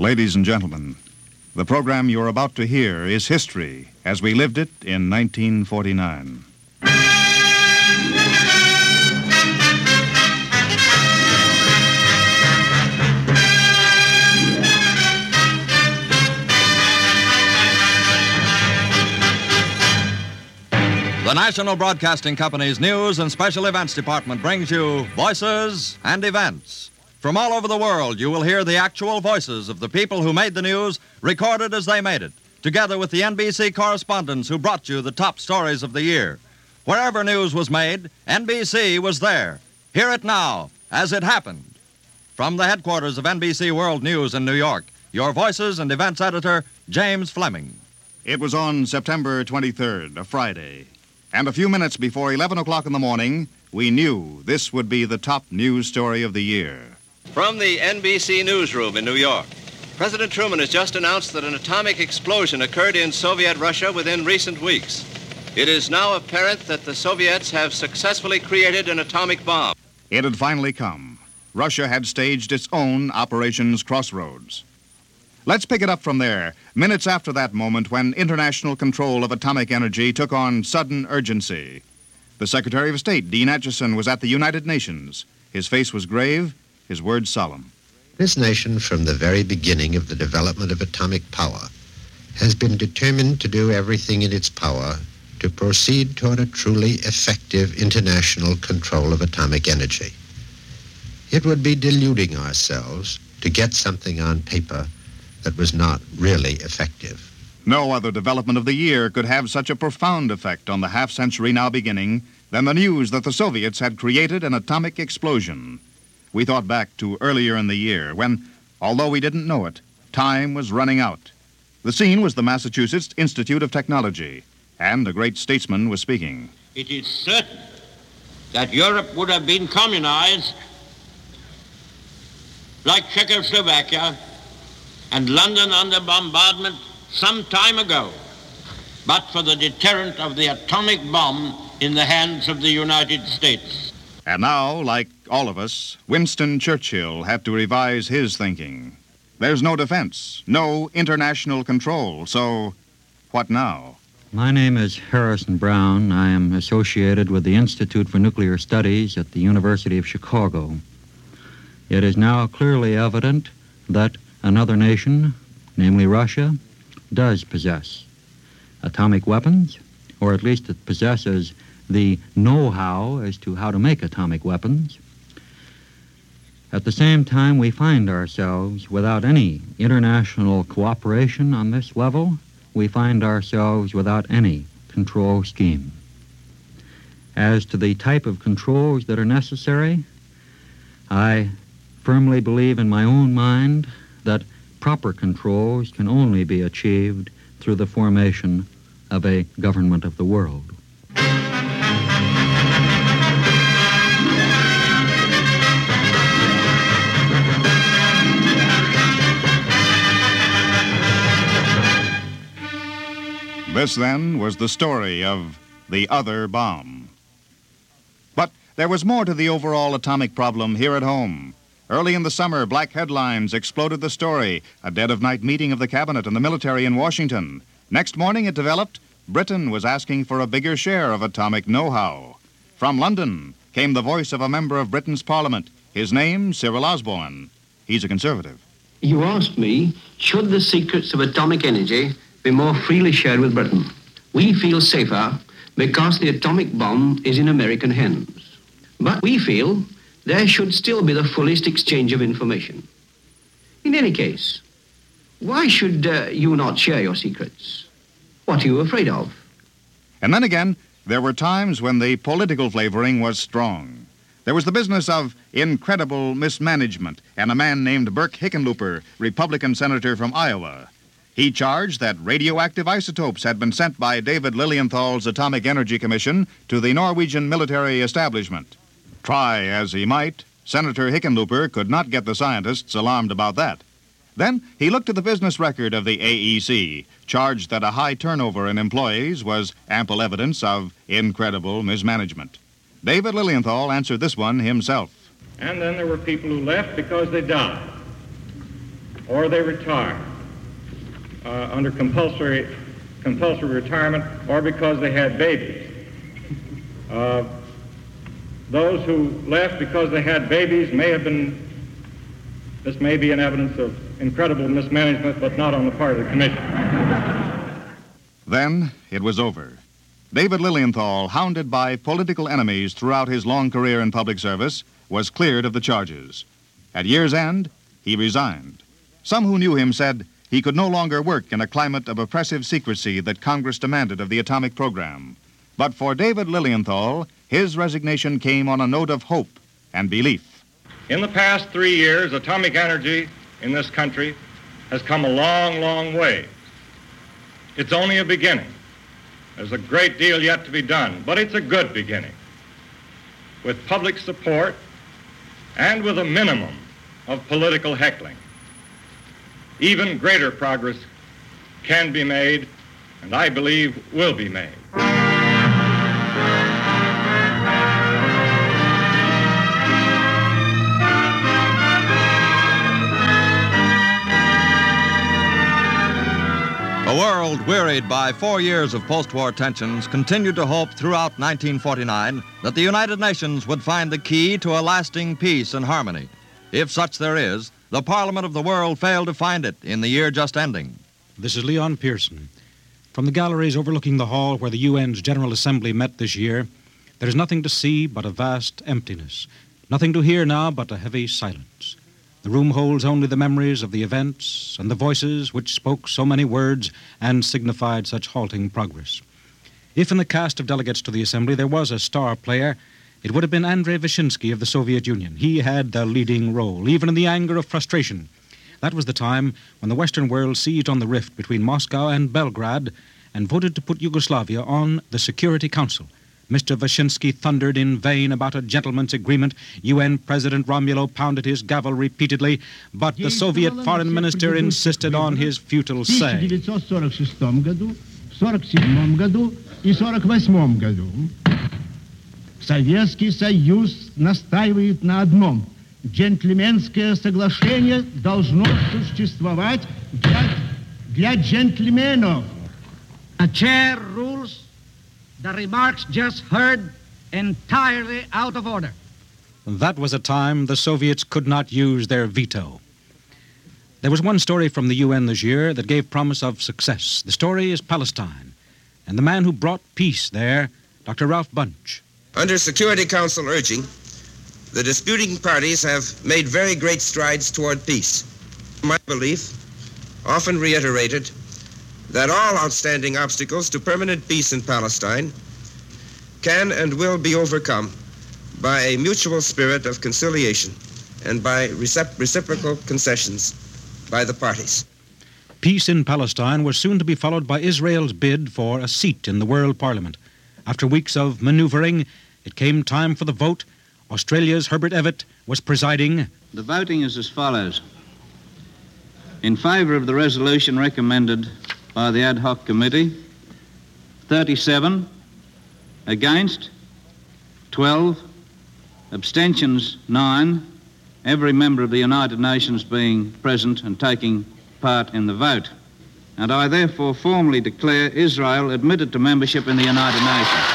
Ladies and gentlemen, the program you're about to hear is history as we lived it in 1949. The National Broadcasting Company's News and Special Events Department brings you Voices and Events. From all over the world, you will hear the actual voices of the people who made the news, recorded as they made it, together with the NBC correspondents who brought you the top stories of the year. Wherever news was made, NBC was there. Hear it now, as it happened. From the headquarters of NBC World News in New York, your Voices and Events editor, James Fleming. It was on September 23rd, a Friday. And a few minutes before 11 o'clock in the morning, we knew this would be the top news story of the year. From the NBC newsroom in New York, President Truman has just announced that an atomic explosion occurred in Soviet Russia within recent weeks. It is now apparent that the Soviets have successfully created an atomic bomb. It had finally come. Russia had staged its own Operations Crossroads. Let's pick it up from there, minutes after that moment when international control of atomic energy took on sudden urgency. The Secretary of State, Dean Acheson, was at the United Nations. His face was grave, his words solemn. This nation, from the very beginning of the development of atomic power, has been determined to do everything in its power to proceed toward a truly effective international control of atomic energy. It would be deluding ourselves to get something on paper that was not really effective. No other development of the year could have such a profound effect on the half-century now beginning than the news that the Soviets had created an atomic explosion. We thought back to earlier in the year when, although we didn't know it, time was running out. The scene was the Massachusetts Institute of Technology, and a great statesman was speaking. It is certain that Europe would have been communized like Czechoslovakia and London under bombardment some time ago, but for the deterrent of the atomic bomb in the hands of the United States. And now, like all of us, Winston Churchill had to revise his thinking. There's no defense, no international control, so what now? My name is Harrison Brown. I am associated with the Institute for Nuclear Studies at the University of Chicago. It is now clearly evident that another nation, namely Russia, does possess atomic weapons, or at least it possesses the know-how as to how to make atomic weapons. At the same time, we find ourselves without any international cooperation on this level. We find ourselves without any control scheme. As to the type of controls that are necessary, I firmly believe in my own mind that proper controls can only be achieved through the formation of a government of the world. This, then, was the story of the other bomb. But there was more to the overall atomic problem here at home. Early in the summer, black headlines exploded the story, a dead-of-night meeting of the cabinet and the military in Washington. Next morning, it developed, Britain was asking for a bigger share of atomic know-how. From London came the voice of a member of Britain's parliament. His name, Cyril Osborne. He's a conservative. You asked me, should the secrets of atomic energy be more freely shared with Britain? We feel safer because the atomic bomb is in American hands. But we feel there should still be the fullest exchange of information. In any case, why should you not share your secrets? What are you afraid of? And then again, there were times when the political flavoring was strong. There was the business of incredible mismanagement and a man named Burke Hickenlooper, Republican senator from Iowa. He charged that radioactive isotopes had been sent by David Lilienthal's Atomic Energy Commission to the Norwegian military establishment. Try as he might, Senator Hickenlooper could not get the scientists alarmed about that. Then he looked at the business record of the AEC, charged that a high turnover in employees was ample evidence of incredible mismanagement. David Lilienthal answered this one himself. And then there were people who left because they died. or they retire under compulsory retirement, or because they had babies. Those who left because they had babies this may be an evidence of incredible mismanagement, but not on the part of the Commission. Then it was over. David Lilienthal, hounded by political enemies throughout his long career in public service, was cleared of the charges. At year's end, he resigned. Some who knew him said he could no longer work in a climate of oppressive secrecy that Congress demanded of the atomic program. But for David Lilienthal, his resignation came on a note of hope and belief. In the past 3 years, atomic energy in this country has come a long, long way. It's only a beginning. There's a great deal yet to be done, but it's a good beginning. With public support and with a minimum of political heckling, even greater progress can be made, and I believe will be made. The world, wearied by 4 years of post-war tensions, continued to hope throughout 1949 that the United Nations would find the key to a lasting peace and harmony. If such there is, the Parliament of the world failed to find it in the year just ending. This is Leon Pearson. From the galleries overlooking the hall where the UN's General Assembly met this year, there is nothing to see but a vast emptiness, nothing to hear now but a heavy silence. The room holds only the memories of the events and the voices which spoke so many words and signified such halting progress. If in the cast of delegates to the Assembly there was a star player, it would have been Andrei Vyshinsky of the Soviet Union. He had the leading role, even in the anger of frustration. That was the time when the Western world seized on the rift between Moscow and Belgrade and voted to put Yugoslavia on the Security Council. Mr. Vyshinsky thundered in vain about a gentleman's agreement. UN President Romulo pounded his gavel repeatedly, but the Soviet foreign minister insisted on his futile say. В 1946 году, в 1947 году и 1948 году Советский Союз настаивает на одном. Джентльменское соглашение должно существовать для джентльменов. The chair rules the remarks just heard entirely out of order. That was a time the Soviets could not use their veto. There was one story from the UN this year that gave promise of success. The story is Palestine, and the man who brought peace there, Dr. Ralph Bunche. Under Security Council urging, the disputing parties have made very great strides toward peace. My belief, often reiterated, that all outstanding obstacles to permanent peace in Palestine can and will be overcome by a mutual spirit of conciliation and by reciprocal concessions by the parties. Peace in Palestine was soon to be followed by Israel's bid for a seat in the World Parliament. After weeks of maneuvering, it came time for the vote. Australia's Herbert Evatt was presiding. The voting is as follows. In favor of the resolution recommended by the ad hoc committee, 37, against, 12, abstentions 9, every member of the United Nations being present and taking part in the vote. And I therefore formally declare Israel admitted to membership in the United Nations.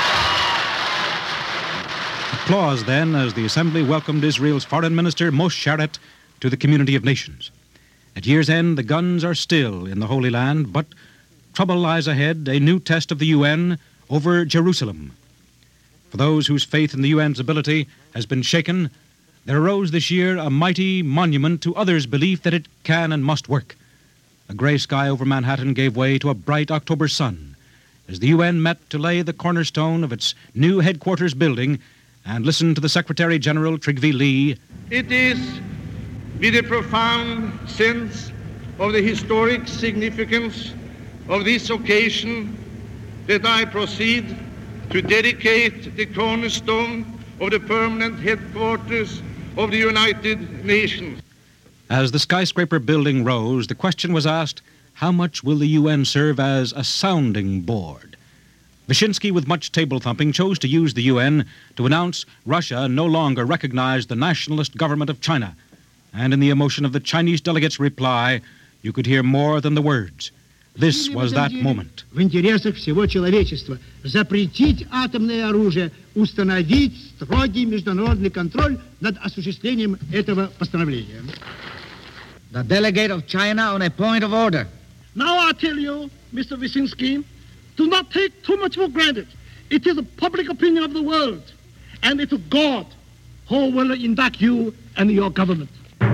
Applause then as the Assembly welcomed Israel's Foreign Minister Moshe Sharett to the community of nations. At year's end, the guns are still in the Holy Land, but trouble lies ahead, a new test of the UN over Jerusalem. For those whose faith in the UN's ability has been shaken, there arose this year a mighty monument to others' belief that it can and must work. A gray sky over Manhattan gave way to a bright October sun as the UN met to lay the cornerstone of its new headquarters building and listened to the Secretary General Trygve Lie. It is with a profound sense of the historic significance of this occasion that I proceed to dedicate the cornerstone of the permanent headquarters of the United Nations. As the skyscraper building rose, the question was asked, how much will the UN serve as a sounding board? Vyshinsky, with much table-thumping, chose to use the UN to announce Russia no longer recognized the nationalist government of China. and in the emotion of the Chinese delegate's reply, you could hear more than the words. This was that moment. В интересах всего человечества запретить атомное оружие, установить строгий международный контроль над осуществлением этого постановления. The delegate of China on a point of order. Now I tell you, Mr. Wyszynski, do not take too much for granted. It is the public opinion of the world, and it is God who will indict you and your government.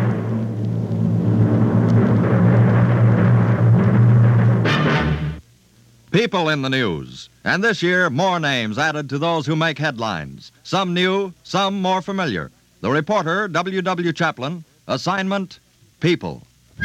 People in the news. And this year, more names added to those who make headlines. Some new, some more familiar. The reporter, W.W. Chaplin. Assignment, people.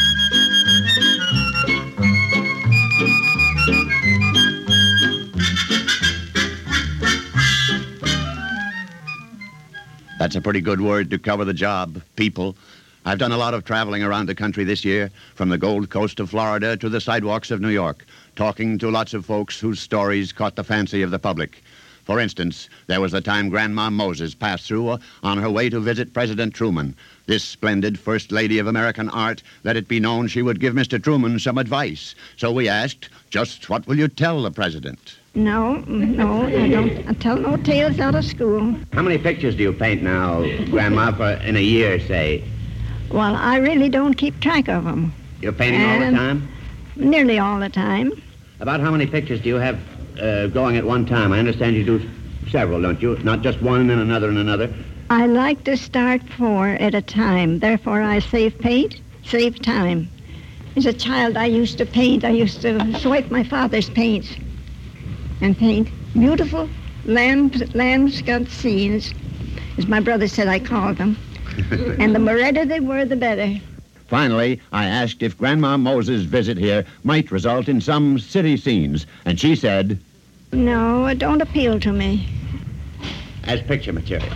That's a pretty good word to cover the job, people. I've done a lot of traveling around the country this year, from the Gold Coast of Florida to the sidewalks of New York, talking to lots of folks whose stories caught the fancy of the public. For instance, there was the time Grandma Moses passed through on her way to visit President Truman. This splendid First Lady of American art let it be known she would give Mr. Truman some advice. So we asked, just what will you tell the President? No, I don't tell no tales out of school. How many pictures do you paint now, Grandma, in a year, say? Well, I really don't keep track of them. You're painting all the time? Nearly all the time. About how many pictures do you have going at one time? I understand you do several, don't you? Not just one and then another and another. I like to start 4 at a time. Therefore, I save paint, save time. As a child, I used to paint. I used to swipe my father's paints and paint beautiful landscape scenes, as my brother said I called them. And the more redder they were, the better. Finally, I asked if Grandma Moses' visit here might result in some city scenes, and she said, No, it don't appeal to me. As picture material.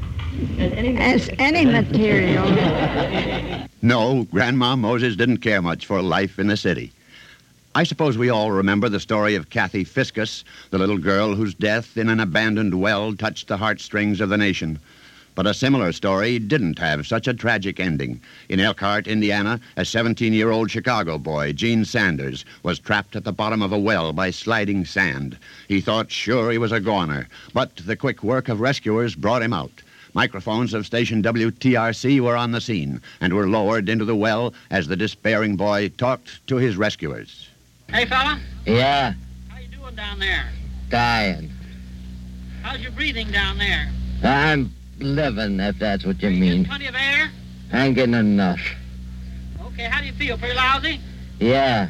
As any material. No, Grandma Moses didn't care much for life in the city. I suppose we all remember the story of Kathy Fiscus, the little girl whose death in an abandoned well touched the heartstrings of the nation. But a similar story didn't have such a tragic ending. In Elkhart, Indiana, a 17-year-old Chicago boy, Gene Sanders, was trapped at the bottom of a well by sliding sand. He thought sure he was a goner, but the quick work of rescuers brought him out. Microphones of station WTRC were on the scene and were lowered into the well as the despairing boy talked to his rescuers. Hey, fella? Yeah, How you doing down there? dying. How's your breathing down there? I'm living, if that's what you Getting mean. plenty of air? I ain't getting enough. Okay, how do you feel? Pretty lousy? Yeah.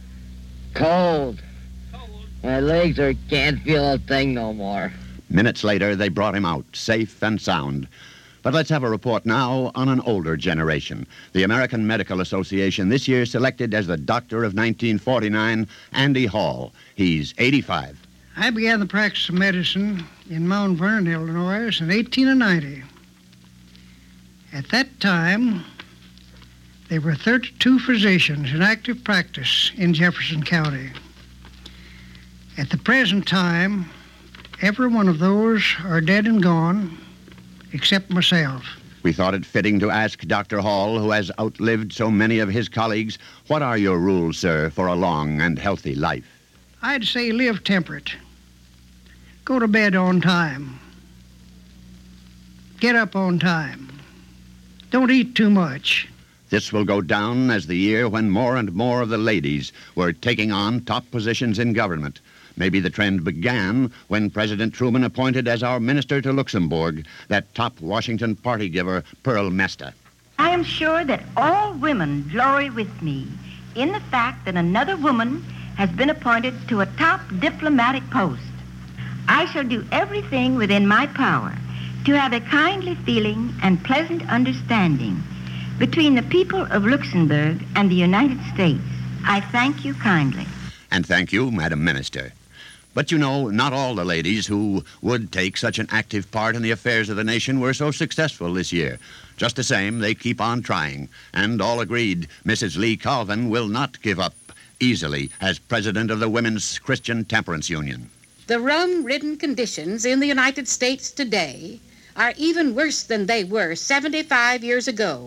Cold. My legs can't feel a thing no more. Minutes later, they brought him out, safe and sound. But let's have a report now on an older generation. The American Medical Association this year selected as the doctor of 1949, Andy Hall. He's 85. I began the practice of medicine in Mount Vernon, Illinois, in 1890. At that time, there were 32 physicians in active practice in Jefferson County. At the present time, every one of those are dead and gone, except myself. We thought it fitting to ask Dr. Hall, who has outlived so many of his colleagues, what are your rules, sir, for a long and healthy life? I'd say live temperate. Go to bed on time. Get up on time. Don't eat too much. This will go down as the year when more and more of the ladies were taking on top positions in government. Maybe the trend began when President Truman appointed as our minister to Luxembourg that top Washington party giver, Pearl Mesta. I am sure that all women glory with me in the fact that another woman has been appointed to a top diplomatic post. I shall do everything within my power to have a kindly feeling and pleasant understanding between the people of Luxembourg and the United States. I thank you kindly. And thank you, Madam Minister. But you know, not all the ladies who would take such an active part in the affairs of the nation were so successful this year. Just the same, they keep on trying. And all agreed Mrs. Lee Colvin will not give up easily as president of the Women's Christian Temperance Union. The rum-ridden conditions in the United States today are even worse than they were 75 years ago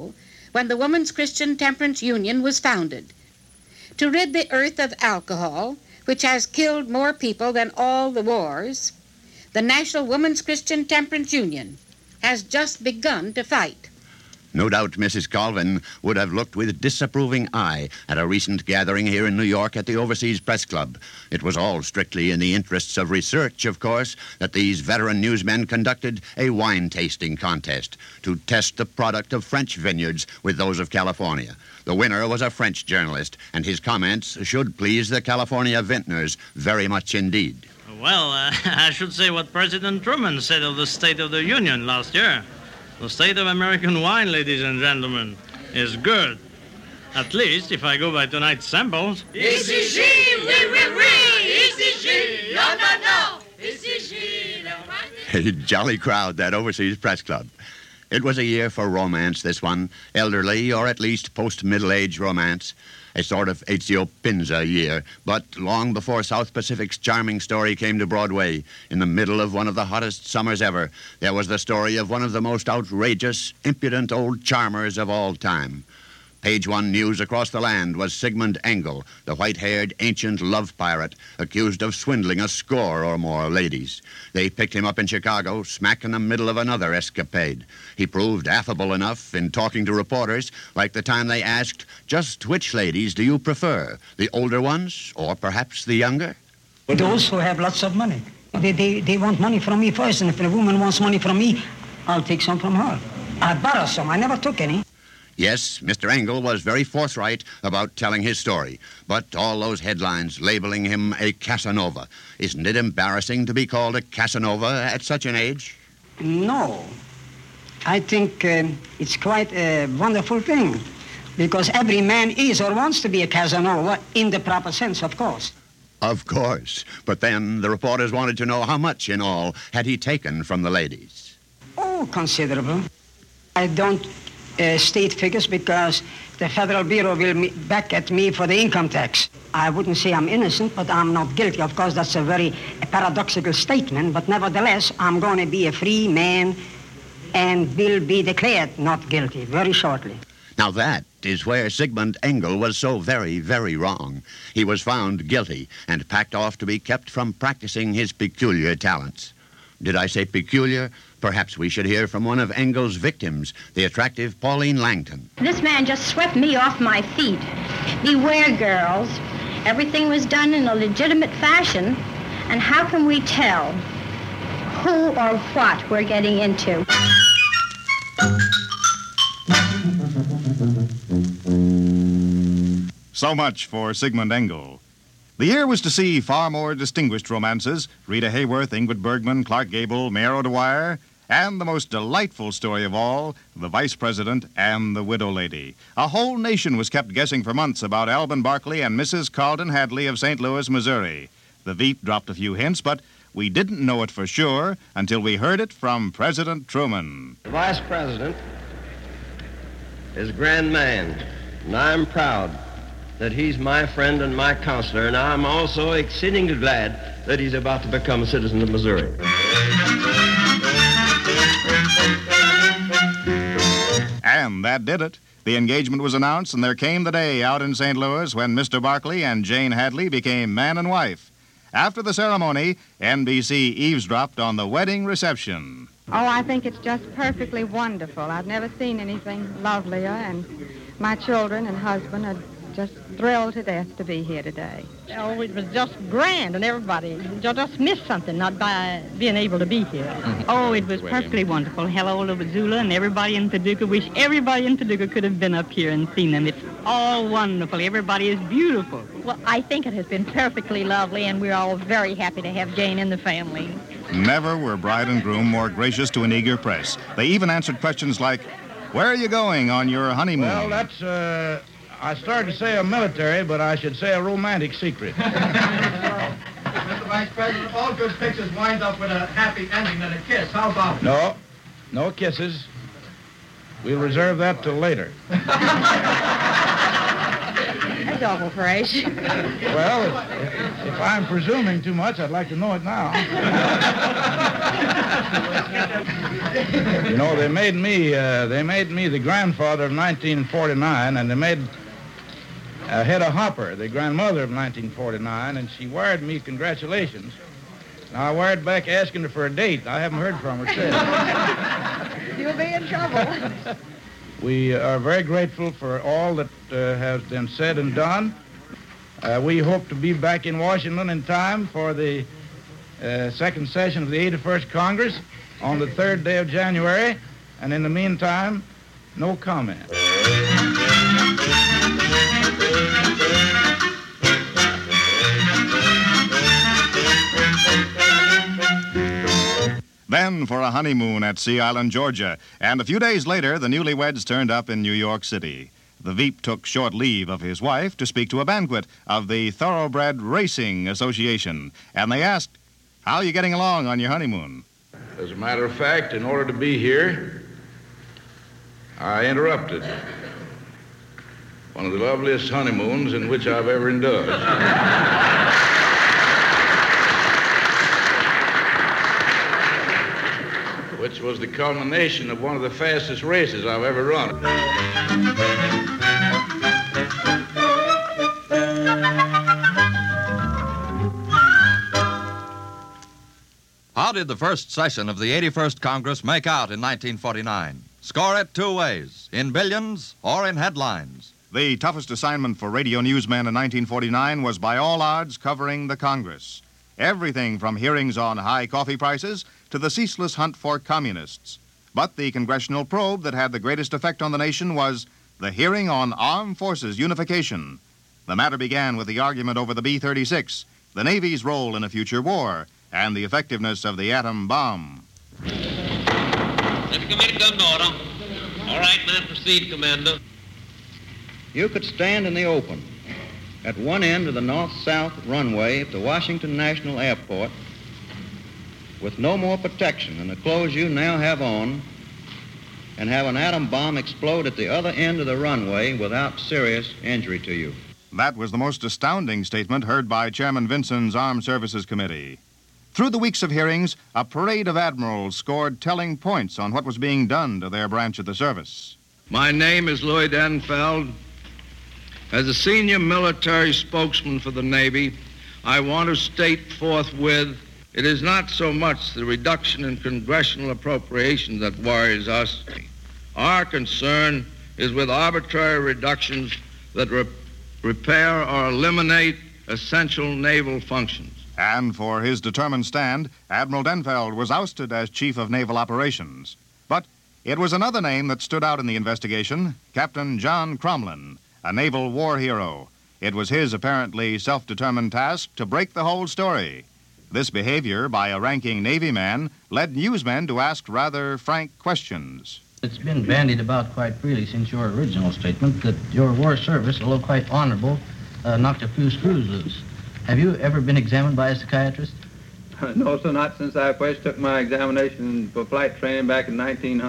when the Women's Christian Temperance Union was founded. To rid the earth of alcohol, which has killed more people than all the wars, the National Women's Christian Temperance Union has just begun to fight. No doubt Mrs. Colvin would have looked with disapproving eye at a recent gathering here in New York at the Overseas Press Club. It was all strictly in the interests of research, of course, that these veteran newsmen conducted a wine tasting contest to test the product of French vineyards with those of California. The winner was a French journalist, and his comments should please the California vintners very much indeed. Well, I should say what President Truman said of the State of the Union last year. The state of American wine, ladies and gentlemen, is good. At least, if I go by tonight's samples. Ici, oui, oui, oui. Ici, no, no, no. Ici, A jolly crowd, that Overseas Press Club. It was a year for romance, this one. Elderly, or at least post-middle-age romance. A sort of Ezio Pinza year. But long before South Pacific's charming story came to Broadway, in the middle of one of the hottest summers ever, there was the story of one of the most outrageous, impudent old charmers of all time. Page one news across the land was Sigmund Engel, the white-haired ancient love pirate, accused of swindling a score or more ladies. They picked him up in Chicago, smack in the middle of another escapade. He proved affable enough in talking to reporters, like the time they asked, just which ladies do you prefer, the older ones or perhaps the younger? Those who have lots of money. They want money from me first, and if a woman wants money from me, I'll take some from her. I borrow some. I never took any. Yes, Mr. Engel was very forthright about telling his story, but all those headlines labeling him a Casanova. Isn't it embarrassing to be called a Casanova at such an age? No. I think it's quite a wonderful thing, because every man is or wants to be a Casanova in the proper sense, of course. Of course. But then the reporters wanted to know how much in all had he taken from the ladies. Oh, considerable. I don't state figures because the Federal Bureau will back at me for the income tax. I wouldn't say I'm innocent, but I'm not guilty. Of course, that's a very paradoxical statement, but nevertheless, I'm going to be a free man and will be declared not guilty very shortly. Now that is where Sigmund Engel was so very, very wrong. He was found guilty and packed off to be kept from practicing his peculiar talents. Did I say peculiar? Perhaps we should hear from one of Engel's victims, the attractive Pauline Langton. This man just swept me off my feet. Beware, girls. Everything was done in a legitimate fashion, and how can we tell who or what we're getting into? So much for Sigmund Engel. The year was to see far more distinguished romances, Rita Hayworth, Ingrid Bergman, Clark Gable, Mayor O'Dwyer, and the most delightful story of all, the Vice President and the Widow Lady. A whole nation was kept guessing for months about Alvin Barkley and Mrs. Carlton Hadley of St. Louis, Missouri. The Veep dropped a few hints, but we didn't know it for sure until we heard it from President Truman. The Vice President is a grand man, and I'm proud that he's my friend and my counselor, and I'm also exceedingly glad that he's about to become a citizen of Missouri. And that did it. The engagement was announced, and there came the day out in St. Louis when Mr. Barkley and Jane Hadley became man and wife. After the ceremony, NBC eavesdropped on the wedding reception. Oh, I think it's just perfectly wonderful. I've never seen anything lovelier, and my children and husband are just thrilled to death to be here today. Oh, it was just grand, and everybody just missed something not by being able to be here. Oh, it was perfectly wonderful. Hello, Zula, and everybody in Paducah. Wish everybody in Paducah could have been up here and seen them. It's all wonderful. Everybody is beautiful. Well, I think it has been perfectly lovely, and we're all very happy to have Jane in the family. Never were bride and groom more gracious to an eager press. They even answered questions like, "Where are you going on your honeymoon?" Well, that's, I started to say a military, but I should say a romantic secret. Mr. Vice President, all good pictures wind up with a happy ending and a kiss. How about it? No, no kisses. We'll reserve that till later. sounds awful fresh. Well, if I'm presuming too much, I'd like to know it now. You know, they made me the grandfather of 1949, and they made Hedda Hopper the grandmother of 1949, and she wired me congratulations. Now, I wired back asking her for a date. I haven't heard from her since. You'll be in trouble. We are very grateful for all that has been said and done. We hope to be back in Washington in time for the second session of the 81st Congress on the 3rd day of January. And in the meantime, no comment. Then for a honeymoon at Sea Island, Georgia. And a few days later, the newlyweds turned up in New York City. The Veep took short leave of his wife to speak to a banquet of the Thoroughbred Racing Association. And they asked, "How are you getting along on your honeymoon?" As a matter of fact, in order to be here, I interrupted one of the loveliest honeymoons in which I've ever indulged. Which was the culmination of one of the fastest races I've ever run. How did the first session of the 81st Congress make out in 1949? Score it two ways, in billions or in headlines. The toughest assignment for radio newsmen in 1949 was by all odds covering the Congress. Everything from hearings on high coffee prices to the ceaseless hunt for communists. But the congressional probe that had the greatest effect on the nation was the hearing on armed forces unification. The matter began with the argument over the B-36, the Navy's role in a future war, and the effectiveness of the atom bomb. Let the committee come to order. All right, man, proceed, Commander. You could stand in the open at one end of the north-south runway at the Washington National Airport with no more protection than the clothes you now have on and have an atom bomb explode at the other end of the runway without serious injury to you. That was the most astounding statement heard by Chairman Vinson's Armed Services Committee. Through the weeks of hearings, a parade of admirals scored telling points on what was being done to their branch of the service. My name is Lloyd Enfield. As a senior military spokesman for the Navy, I want to state forthwith, it is not so much the reduction in congressional appropriations that worries us. Our concern is with arbitrary reductions that repair or eliminate essential naval functions. And for his determined stand, Admiral Denfeld was ousted as Chief of Naval Operations. But it was another name that stood out in the investigation, Captain John Cromlin, a naval war hero. It was his apparently self-determined task to break the whole story. This behavior by a ranking Navy man led newsmen to ask rather frank questions. It's been bandied about quite freely since your original statement that your war service, although quite honorable, knocked a few screws loose. Have you ever been examined by a psychiatrist? No, sir, not since I first took my examination for flight training back in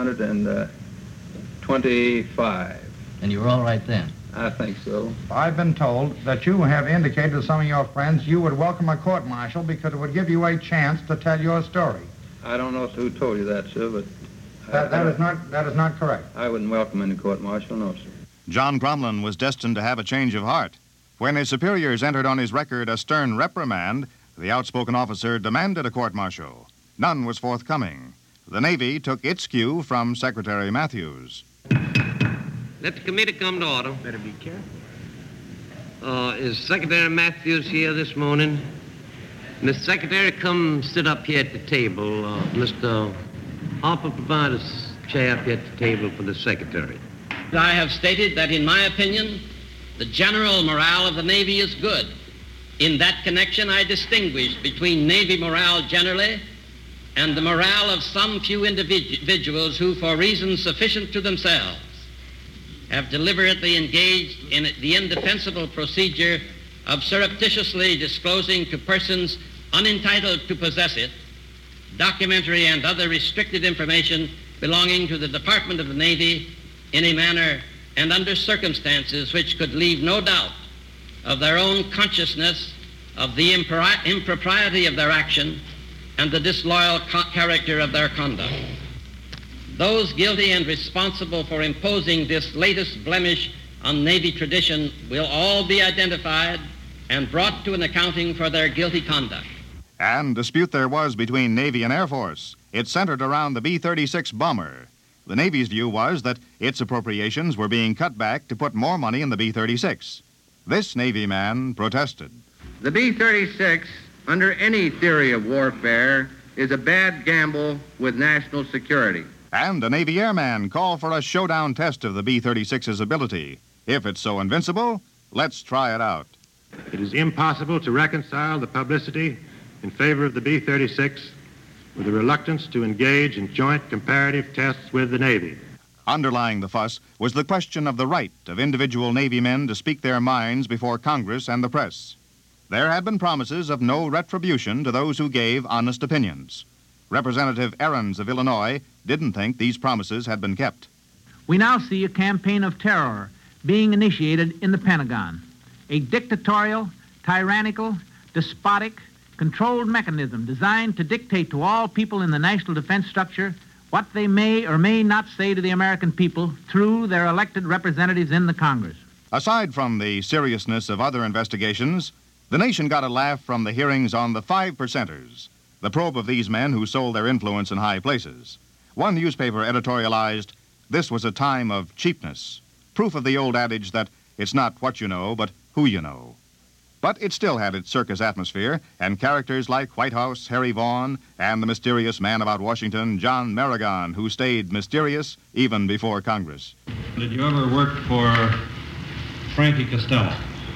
1925. And you were all right then? I think so. I've been told that you have indicated to some of your friends you would welcome a court-martial because it would give you a chance to tell your story. I don't know who told you that, sir, but... That is not correct. I wouldn't welcome any court-martial, no, sir. John Cromlin was destined to have a change of heart. When his superiors entered on his record a stern reprimand, the outspoken officer demanded a court-martial. None was forthcoming. The Navy took its cue from Secretary Matthews. Let the committee come to order. Better be careful. Is Secretary Matthews here this morning? Mr. Secretary, come sit up here at the table. Mr. Harper, provide a chair up here at the table for the Secretary. I have stated that, in my opinion, the general morale of the Navy is good. In that connection, I distinguish between Navy morale generally and the morale of some few individuals who, for reasons sufficient to themselves, have deliberately engaged in the indefensible procedure of surreptitiously disclosing to persons unentitled to possess it documentary and other restricted information belonging to the Department of the Navy in a manner and under circumstances which could leave no doubt of their own consciousness of the impropriety of their action and the disloyal character of their conduct. Those guilty and responsible for imposing this latest blemish on Navy tradition will all be identified and brought to an accounting for their guilty conduct. And dispute there was between Navy and Air Force. It centered around the B-36 bomber. The Navy's view was that its appropriations were being cut back to put more money in the B-36. This Navy man protested. The B-36, under any theory of warfare, is a bad gamble with national security. And a Navy airman called for a showdown test of the B-36's ability. If it's so invincible, let's try it out. It is impossible to reconcile the publicity in favor of the B-36 with the reluctance to engage in joint comparative tests with the Navy. Underlying the fuss was the question of the right of individual Navy men to speak their minds before Congress and the press. There had been promises of no retribution to those who gave honest opinions. Representative Ahrens of Illinois didn't think these promises had been kept. We now see a campaign of terror being initiated in the Pentagon, a dictatorial, tyrannical, despotic, controlled mechanism designed to dictate to all people in the national defense structure what they may or may not say to the American people through their elected representatives in the Congress. Aside from the seriousness of other investigations, the nation got a laugh from the hearings on the 5%ers, the probe of these men who sold their influence in high places. One newspaper editorialized, this was a time of cheapness, proof of the old adage that it's not what you know, but who you know. But it still had its circus atmosphere, and characters like White House Harry Vaughn and the mysterious man about Washington, John Merrigan, who stayed mysterious even before Congress. Did you ever work for Frankie Costello?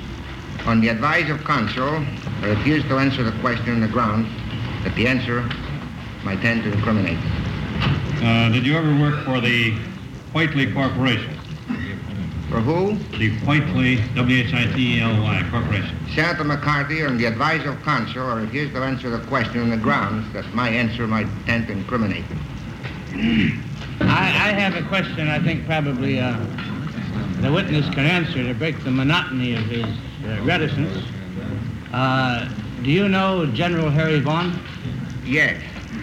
On the advice of counsel, I refuse to answer the question on the grounds that the answer might tend to incriminate. Did you ever work for the Whiteley Corporation? For who? The Whiteley, W-H-I-T-E-L-Y Corporation. Senator McCarthy, on the advice of counsel, I refuse to answer the question on the grounds that my answer might tend to incriminate. I have a question I think probably the witness can answer to break the monotony of his reticence. Do you know General Harry Vaughn? Yes.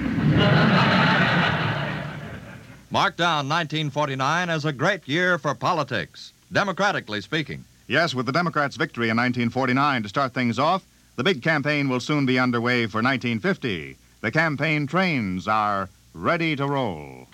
Mark down 1949 as a great year for politics, democratically speaking. Yes, with the Democrats' victory in 1949 to start things off, the big campaign will soon be underway for 1950. The campaign trains are ready to roll.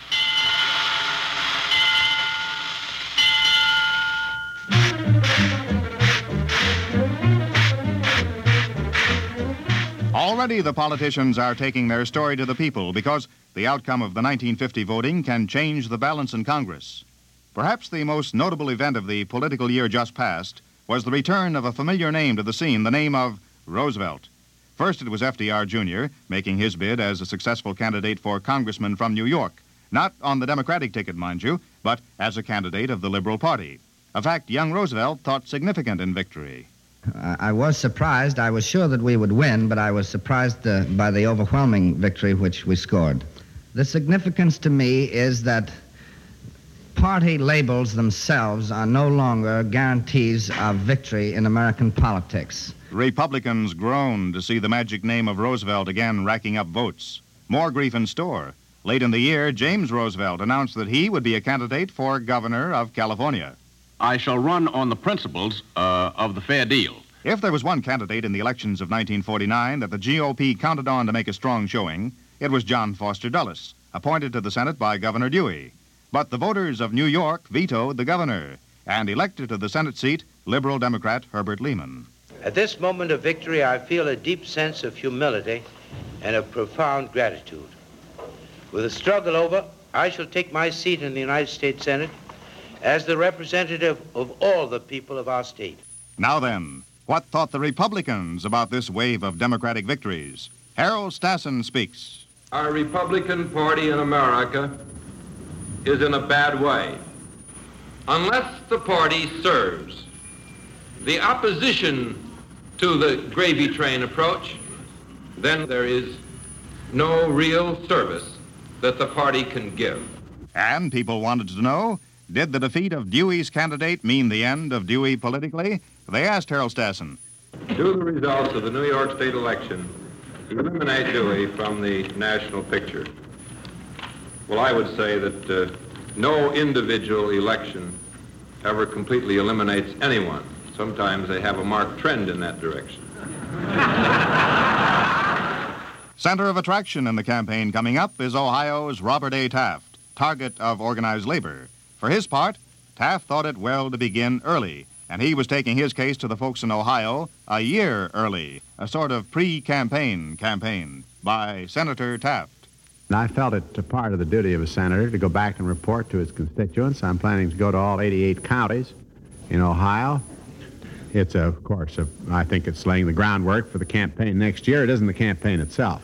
Already the politicians are taking their story to the people because the outcome of the 1950 voting can change the balance in Congress. Perhaps the most notable event of the political year just passed was the return of a familiar name to the scene, the name of Roosevelt. First, it was FDR Jr. making his bid as a successful candidate for congressman from New York, not on the Democratic ticket, mind you, but as a candidate of the Liberal Party, a fact young Roosevelt thought significant in victory. I was surprised. I was sure that we would win, but I was surprised by the overwhelming victory which we scored. The significance to me is that party labels themselves are no longer guarantees of victory in American politics. Republicans groaned to see the magic name of Roosevelt again racking up votes. More grief in store. Late in the year, James Roosevelt announced that he would be a candidate for governor of California. I shall run on the principles of the fair deal. If there was one candidate in the elections of 1949 that the GOP counted on to make a strong showing, it was John Foster Dulles, appointed to the Senate by Governor Dewey. But the voters of New York vetoed the governor and elected to the Senate seat Liberal Democrat Herbert Lehman. At this moment of victory, I feel a deep sense of humility and of profound gratitude. With the struggle over, I shall take my seat in the United States Senate as the representative of all the people of our state. Now then, what thought the Republicans about this wave of Democratic victories? Harold Stassen speaks. Our Republican Party in America is in a bad way. Unless the party serves the opposition to the gravy train approach, then there is no real service that the party can give. And people wanted to know, Did the defeat of Dewey's candidate mean the end of Dewey politically? They asked Harold Stassen. Do the results of the New York State election eliminate Dewey from the national picture? Well, I would say that no individual election ever completely eliminates anyone. Sometimes they have a marked trend in that direction. Center of attraction in the campaign coming up is Ohio's Robert A. Taft, target of organized labor. For his part, Taft thought it well to begin early, and he was taking his case to the folks in Ohio a year early, a sort of pre-campaign campaign by Senator Taft. And I felt it a part of the duty of a senator to go back and report to his constituents. I'm planning to go to all 88 counties in Ohio. It's, of course, I think it's laying the groundwork for the campaign next year. It isn't the campaign itself.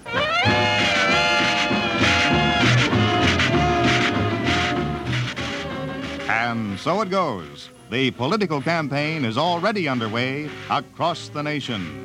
And so it goes. The political campaign is already underway across the nation.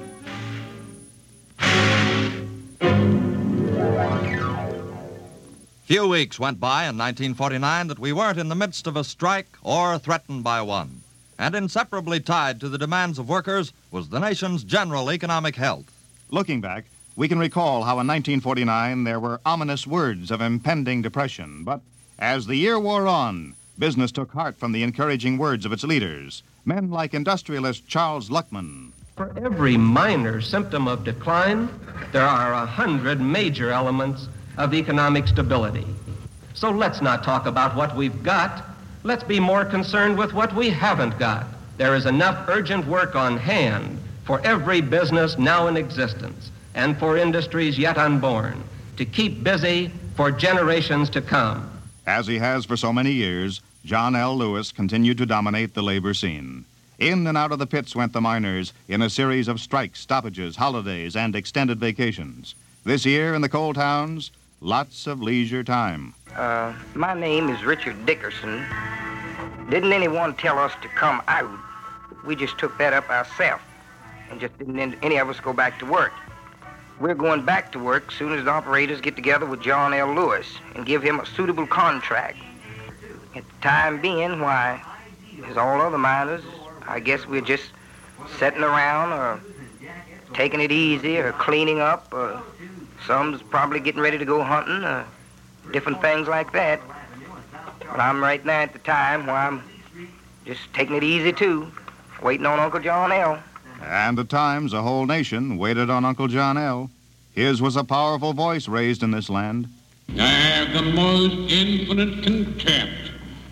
Few weeks went by in 1949 that we weren't in the midst of a strike or threatened by one. And inseparably tied to the demands of workers was the nation's general economic health. Looking back, we can recall how in 1949 there were ominous words of impending depression. But as the year wore on, business took heart from the encouraging words of its leaders, men like industrialist Charles Luckman. For every minor symptom of decline, there are 100 major elements of economic stability. So let's not talk about what we've got. Let's be more concerned with what we haven't got. There is enough urgent work on hand for every business now in existence and for industries yet unborn to keep busy for generations to come. As he has for so many years, John L. Lewis continued to dominate the labor scene. In and out of the pits went the miners in a series of strikes, stoppages, holidays, and extended vacations. This year in the coal towns, lots of leisure time. My name is Richard Dickerson. Didn't anyone tell us to come out? We just took that up ourselves and just didn't any of us go back to work. We're going back to work as soon as the operators get together with John L. Lewis and give him a suitable contract. At the time being, why, as all other miners, I guess we're just sitting around or taking it easy or cleaning up. Or some's probably getting ready to go hunting or different things like that. But I'm right now at the time where I'm just taking it easy, too, waiting on Uncle John L. And at times, a whole nation waited on Uncle John L. His was a powerful voice raised in this land. I have the most infinite contempt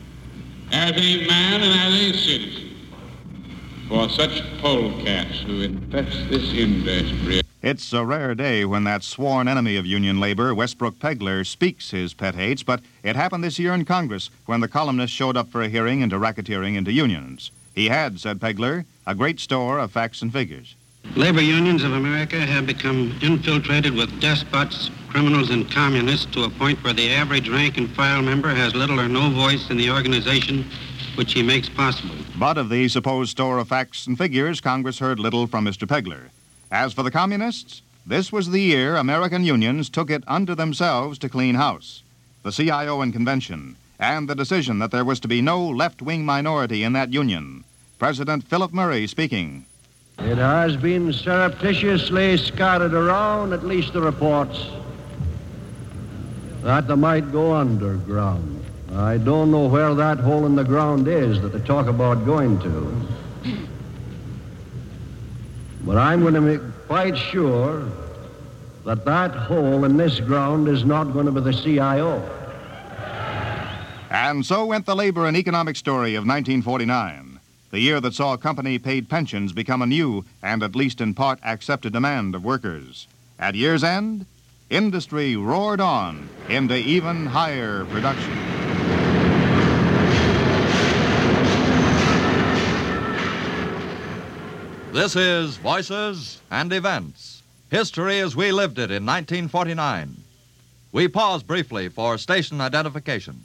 as a man and as a citizen for such polecats who infest this industry. It's a rare day when that sworn enemy of union labor, Westbrook Pegler, speaks his pet hates, but it happened this year in Congress when the columnist showed up for a hearing into racketeering into unions. He had, said Pegler, a great store of facts and figures. Labor unions of America have become infiltrated with despots, criminals, and communists to a point where the average rank-and-file member has little or no voice in the organization which he makes possible. But of the supposed store of facts and figures, Congress heard little from Mr. Pegler. As for the communists, this was the year American unions took it unto themselves to clean house. The CIO and convention, and the decision that there was to be no left-wing minority in that union. President Philip Murray speaking. It has been surreptitiously scattered around, at least the reports, that they might go underground. I don't know where that hole in the ground is that they talk about going to. But I'm going to make quite sure that that hole in this ground is not going to be the CIO. And so went the labor and economic story of 1949, the year that saw company-paid pensions become a new and at least in part accepted demand of workers. At year's end, industry roared on into even higher production. This is Voices and Events. History as we lived it in 1949. We pause briefly for station identification.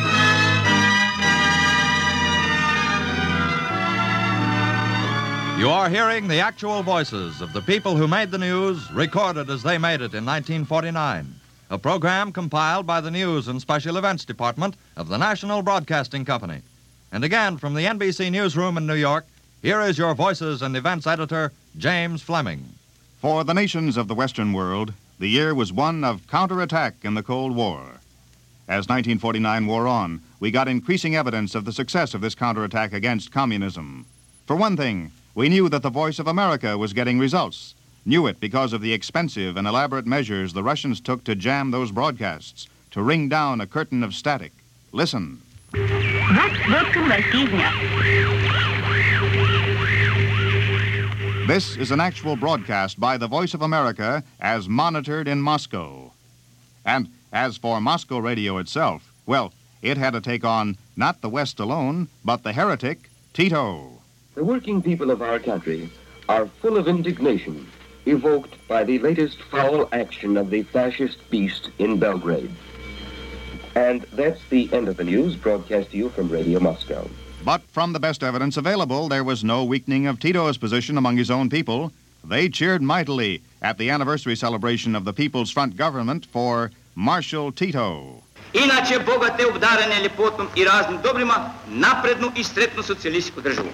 You You're hearing the actual voices of the people who made the news, recorded as they made it in 1949. A program compiled by the News and Special Events Department of the National Broadcasting Company. And again, from the NBC Newsroom in New York, here is your Voices and Events editor, James Fleming. For the nations of the Western world, the year was one of counterattack in the Cold War. As 1949 wore on, we got increasing evidence of the success of this counterattack against communism. For one thing, we knew that the Voice of America was getting results. Knew it because of the expensive and elaborate measures the Russians took to jam those broadcasts, to ring down a curtain of static. Listen. This is an actual broadcast by the Voice of America as monitored in Moscow. And as for Moscow radio itself, well, it had to take on not the West alone, but the heretic, Tito. The working people of our country are full of indignation evoked by the latest foul action of the fascist beast in Belgrade. And that's the end of the news broadcast to you from Radio Moscow. But from the best evidence available, there was no weakening of Tito's position among his own people. They cheered mightily at the anniversary celebration of the People's Front government for Marshal Tito. Иначе Бога те обдарени лепотом и разным добрима напредну и стрепну социалистическу държаву.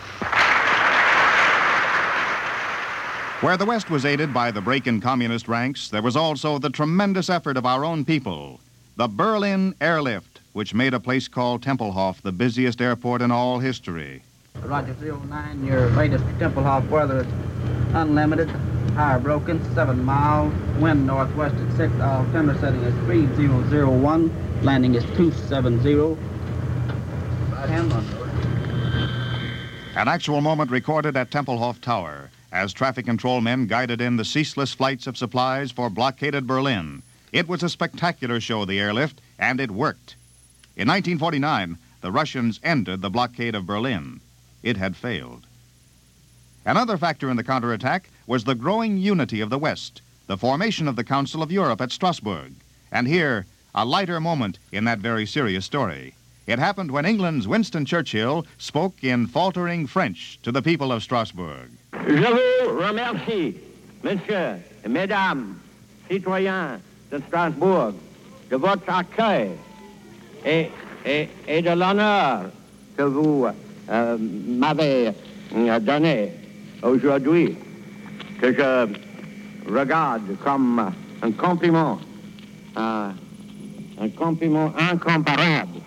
Where the West was aided by the break in communist ranks, there was also the tremendous effort of our own people. The Berlin airlift, which made a place called Tempelhof the busiest airport in all history. Roger 309, your latest Tempelhof weather is unlimited, tire broken, 7 miles, wind northwest at 6, altimeter setting is 3001, landing is 270. Right hand on. An actual moment recorded at Tempelhof Tower as traffic control men guided in the ceaseless flights of supplies for blockaded Berlin. It was a spectacular show, the airlift, and it worked. In 1949, the Russians ended the blockade of Berlin. It had failed. Another factor in the counterattack was the growing unity of the West, the formation of the Council of Europe at Strasbourg. And here, a lighter moment in that very serious story. It happened when England's Winston Churchill spoke in faltering French to the people of Strasbourg. Je vous remercie, messieurs et mesdames, citoyens de Strasbourg, de votre accueil et de l'honneur que vous m'avez donné aujourd'hui, que je regarde comme un compliment incomparable,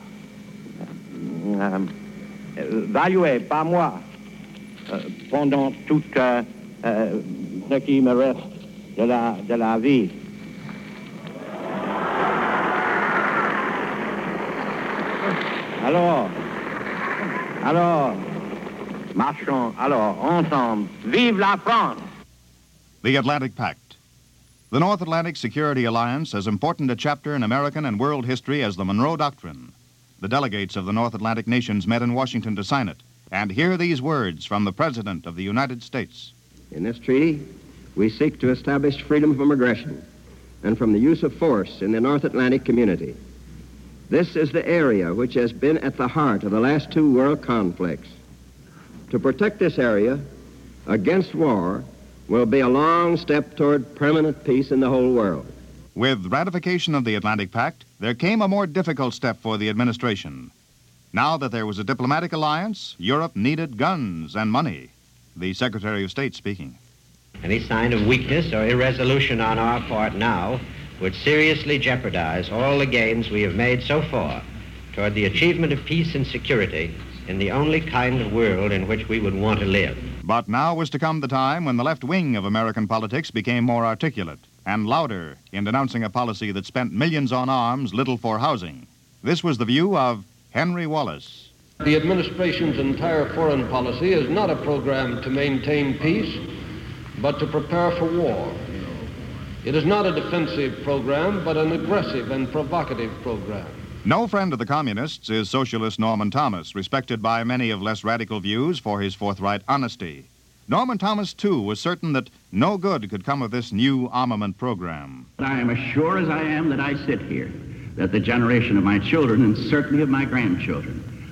valué par moi pendant tout ce qui me reste de la vie. Alors, marchons, ensemble. Vive la France! The Atlantic Pact. The North Atlantic Security Alliance, as important a chapter in American and world history as the Monroe Doctrine. The delegates of the North Atlantic nations met in Washington to sign it. And hear these words from the President of the United States. In this treaty, we seek to establish freedom from aggression and from the use of force in the North Atlantic community. This is the area which has been at the heart of the last 2 world conflicts. To protect this area against war will be a long step toward permanent peace in the whole world. With ratification of the Atlantic Pact, there came a more difficult step for the administration. Now that there was a diplomatic alliance, Europe needed guns and money. The Secretary of State speaking. Any sign of weakness or irresolution on our part now would seriously jeopardize all the gains we have made so far toward the achievement of peace and security in the only kind of world in which we would want to live. But now was to come the time when the left wing of American politics became more articulate and louder in denouncing a policy that spent millions on arms, little for housing. This was the view of Henry Wallace. The administration's entire foreign policy is not a program to maintain peace, but to prepare for war. It is not a defensive program, but an aggressive and provocative program. No friend of the communists is socialist Norman Thomas, respected by many of less radical views for his forthright honesty. Norman Thomas, too, was certain that no good could come of this new armament program. I am as sure as I am that I sit here, that the generation of my children, and certainly of my grandchildren,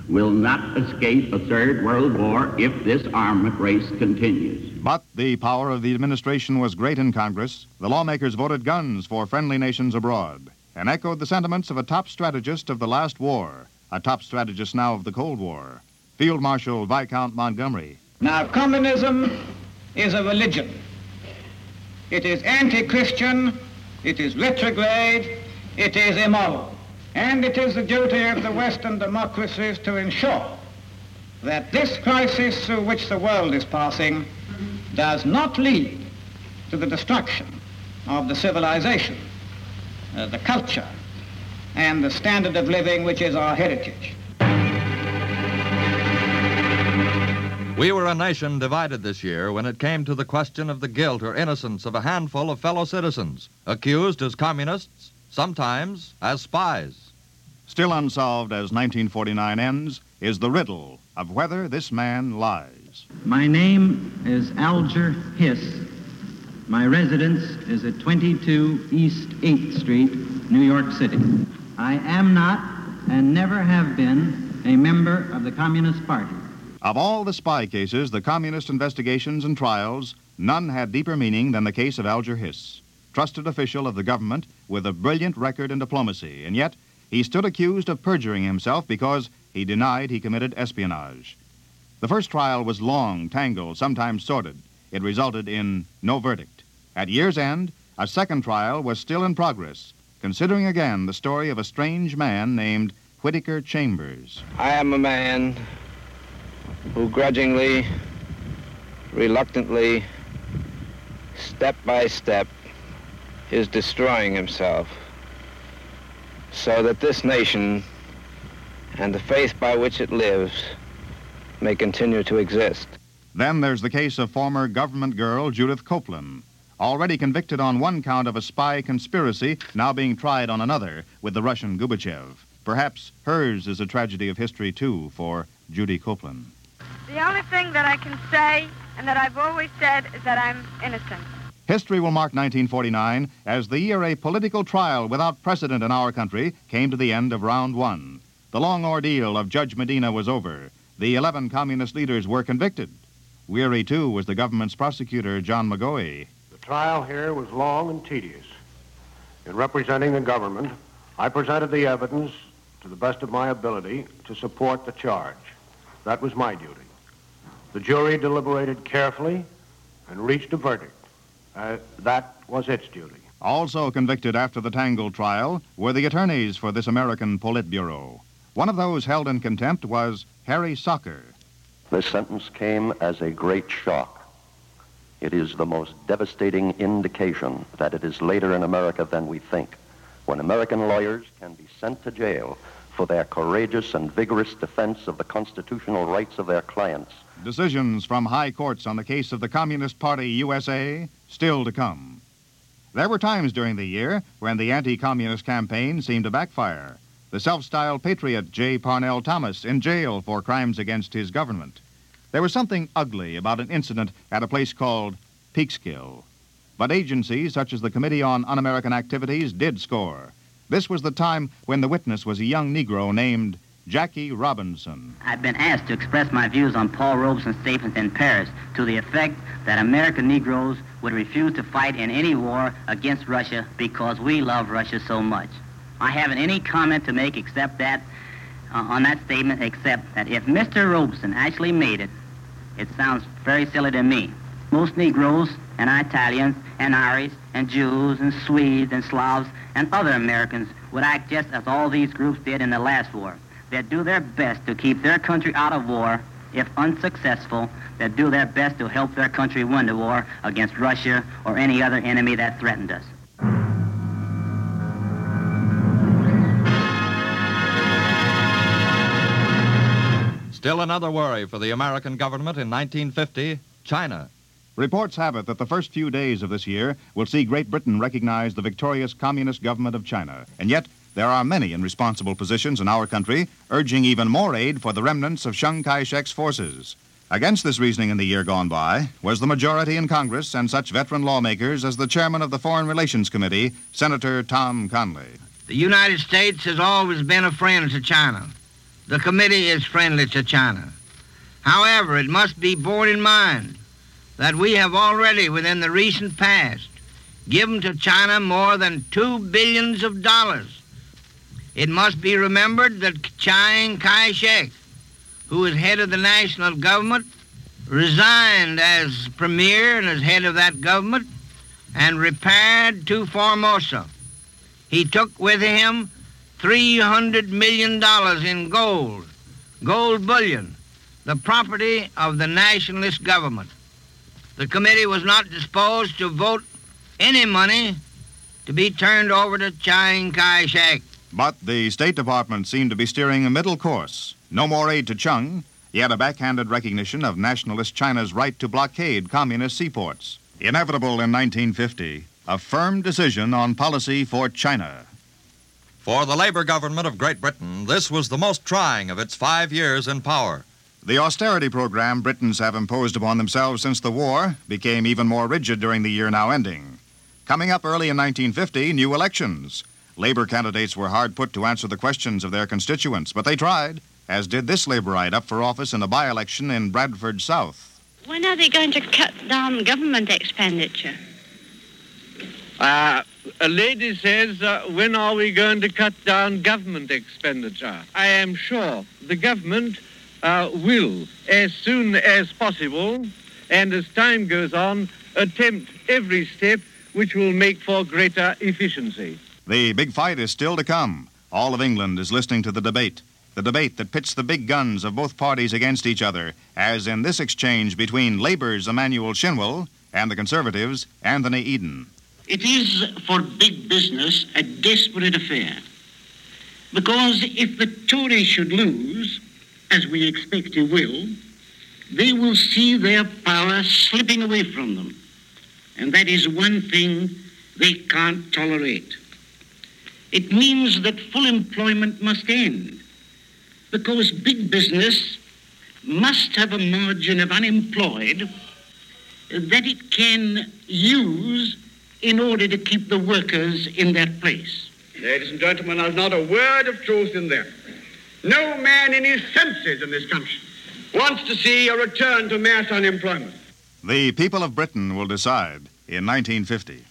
will not escape a third world war if this armament race continues. But the power of the administration was great in Congress. The lawmakers voted guns for friendly nations abroad and echoed the sentiments of a top strategist of the last war, a top strategist now of the Cold War, Field Marshal Viscount Montgomery. Now, communism is a religion. It is anti-Christian, it is retrograde, it is immoral. And it is the duty of the Western democracies to ensure that this crisis through which the world is passing does not lead to the destruction of the civilization, the culture, and the standard of living which is our heritage. We were a nation divided this year when it came to the question of the guilt or innocence of a handful of fellow citizens, accused as communists, sometimes as spies. Still unsolved as 1949 ends is the riddle of whether this man lies. My name is Alger Hiss. My residence is at 22 East 8th Street, New York City. I am not and never have been a member of the Communist Party. Of all the spy cases, the communist investigations and trials, none had deeper meaning than the case of Alger Hiss, trusted official of the government with a brilliant record in diplomacy, and yet he stood accused of perjuring himself because he denied he committed espionage. The first trial was long, tangled, sometimes sordid. It resulted in no verdict. At year's end, a second trial was still in progress, considering again the story of a strange man named Whittaker Chambers. I am a man who grudgingly, reluctantly, step by step, is destroying himself so that this nation and the faith by which it lives may continue to exist. Then there's the case of former government girl Judith Copeland, already convicted on one count of a spy conspiracy, now being tried on another with the Russian Gorbachev. Perhaps hers is a tragedy of history, too, for Judy Copeland. The only thing that I can say, and that I've always said, is that I'm innocent. History will mark 1949 as the year a political trial without precedent in our country came to the end of round one. The long ordeal of Judge Medina was over. The 11 communist leaders were convicted. Weary, too, was the government's prosecutor, John McGoey. The trial here was long and tedious. In representing the government, I presented the evidence to the best of my ability to support the charge. That was my duty. The jury deliberated carefully and reached a verdict. That was its duty. Also convicted after the tangled trial were the attorneys for this American Politburo. One of those held in contempt was Harry Socker. This sentence came as a great shock. It is the most devastating indication that it is later in America than we think, when American lawyers can be sent to jail for their courageous and vigorous defense of the constitutional rights of their clients. Decisions from high courts on the case of the Communist Party USA still to come. There were times during the year when the anti-communist campaign seemed to backfire. The self-styled patriot J. Parnell Thomas in jail for crimes against his government. There was something ugly about an incident at a place called Peekskill. But agencies such as the Committee on Un-American Activities did score. This was the time when the witness was a young Negro named Jackie Robinson. I've been asked to express my views on Paul Robeson's statement in Paris to the effect that American Negroes would refuse to fight in any war against Russia because we love Russia so much. I haven't any comment to make except that, on that statement, except that if Mr. Robeson actually made it, it sounds very silly to me. Most Negroes and Italians and Irish and Jews and Swedes and Slavs and other Americans would act just as all these groups did in the last war. They'd do their best to keep their country out of war. If unsuccessful, they'd do their best to help their country win the war against Russia or any other enemy that threatened us. Still another worry for the American government in 1950, China. Reports have it that the first few days of this year will see Great Britain recognize the victorious communist government of China. And yet, there are many in responsible positions in our country urging even more aid for the remnants of Chiang Kai-shek's forces. Against this reasoning in the year gone by was the majority in Congress and such veteran lawmakers as the chairman of the Foreign Relations Committee, Senator Tom Conley. The United States has always been a friend to China. the committee is friendly to China. However, it must be borne in mind that we have already, within the recent past, given to China more than $2 billion. It must be remembered that Chiang Kai-shek, who is head of the national government, resigned as premier and as head of that government and repaired to Formosa. He took with him $300 million in gold bullion, the property of the nationalist government. The committee was not disposed to vote any money to be turned over to Chiang Kai-shek. But the State Department seemed to be steering a middle course. No more aid to Chung, yet a backhanded recognition of nationalist China's right to blockade communist seaports. Inevitable in 1950, a firm decision on policy for China. For the Labour government of Great Britain, this was the most trying of its 5 years in power. The austerity program Britons have imposed upon themselves since the war became even more rigid during the year now ending. Coming up early in 1950, new elections. Labour candidates were hard put to answer the questions of their constituents, but they tried, as did this Labourite up for office in a by-election in Bradford South. When are they going to cut down government expenditure? A lady says, when are we going to cut down government expenditure? I am sure the government will, as soon as possible, and as time goes on, attempt every step which will make for greater efficiency. The big fight is still to come. All of England is listening to the debate that pits the big guns of both parties against each other, as in this exchange between Labour's Emmanuel Shinwell and the Conservatives' Anthony Eden. It is for big business a desperate affair, because if the Tories should lose, as we expect they will see their power slipping away from them. And that is one thing they can't tolerate. It means that full employment must end, because big business must have a margin of unemployed that it can use in order to keep the workers in their place. Ladies and gentlemen, there's not a word of truth in there. No man in his senses in this country wants to see a return to mass unemployment. The people of Britain will decide in 1950.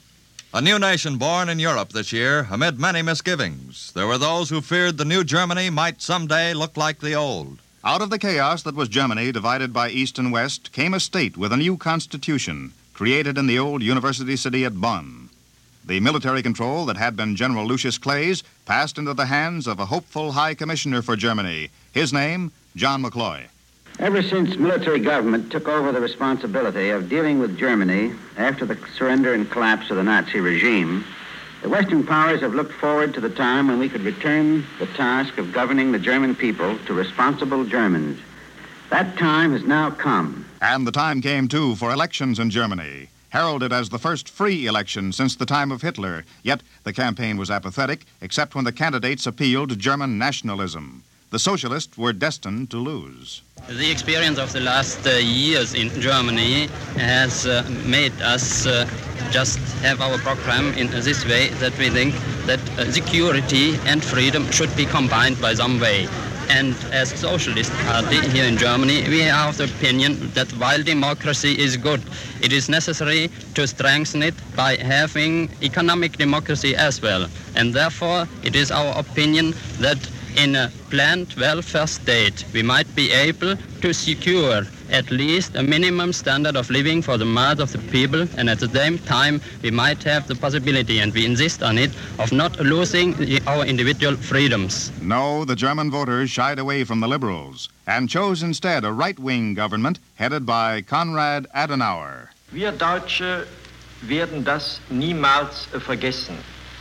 A new nation born in Europe this year amid many misgivings. There were those who feared the new Germany might someday look like the old. Out of the chaos that was Germany, divided by East and West, came a state with a new constitution, created in the old university city at Bonn. The military control that had been General Lucius Clay's passed into the hands of a hopeful High Commissioner for Germany. His name, John McCloy. Ever since military government took over the responsibility of dealing with Germany after the surrender and collapse of the Nazi regime, the Western powers have looked forward to the time when we could return the task of governing the German people to responsible Germans. That time has now come. And the time came, too, for elections in Germany, heralded as the first free election since the time of Hitler. Yet the campaign was apathetic, except when the candidates appealed to German nationalism. The socialists were destined to lose. The experience of the last years in Germany has made us just have our program in this way, that we think that security and freedom should be combined by some way. And as Socialist Party here in Germany, we are of the opinion that while democracy is good, it is necessary to strengthen it by having economic democracy as well. And therefore, it is our opinion that in a planned welfare state, we might be able to secure at least a minimum standard of living for the mass of the people, and at the same time, we might have the possibility, and we insist on it, of not losing our individual freedoms. No, the German voters shied away from the liberals and chose instead a right-wing government headed by Konrad Adenauer. Wir Deutsche werden das niemals vergessen.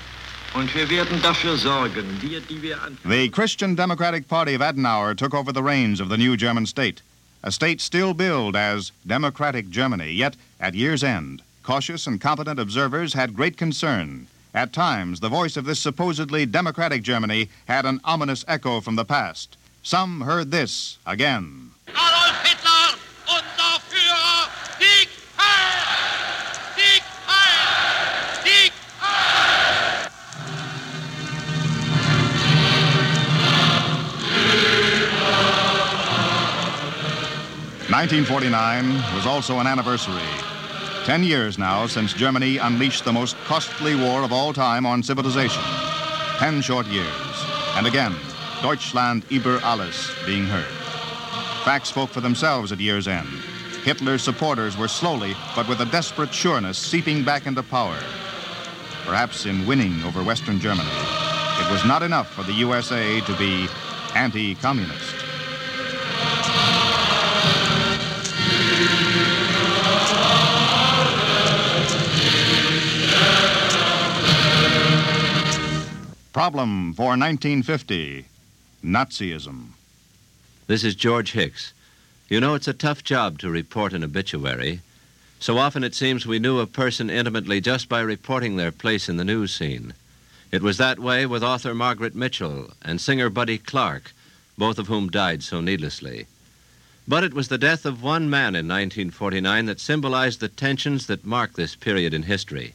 Und wir werden dafür sorgen, The Christian Democratic Party of Adenauer took over the reins of the new German state, a state still billed as Democratic Germany. Yet, at year's end, cautious and competent observers had great concern. At times, the voice of this supposedly democratic Germany had an ominous echo from the past. Some heard this again. Adolf Hitler, unser Führer, Sieg Heil! Sieg Heil! Sieg Heil! 1949 was also an anniversary. 10 years now since Germany unleashed the most costly war of all time on civilization. 10 short years. And again, Deutschland über alles being heard. Facts spoke for themselves at year's end. Hitler's supporters were slowly, but with a desperate sureness, seeping back into power. Perhaps in winning over Western Germany, it was not enough for the USA to be anti-communist. Problem for 1950, Nazism. This is George Hicks. You know, it's a tough job to report an obituary. So often it seems we knew a person intimately just by reporting their place in the news scene. It was that way with author Margaret Mitchell and singer Buddy Clark, both of whom died so needlessly. But it was the death of one man in 1949 that symbolized the tensions that mark this period in history.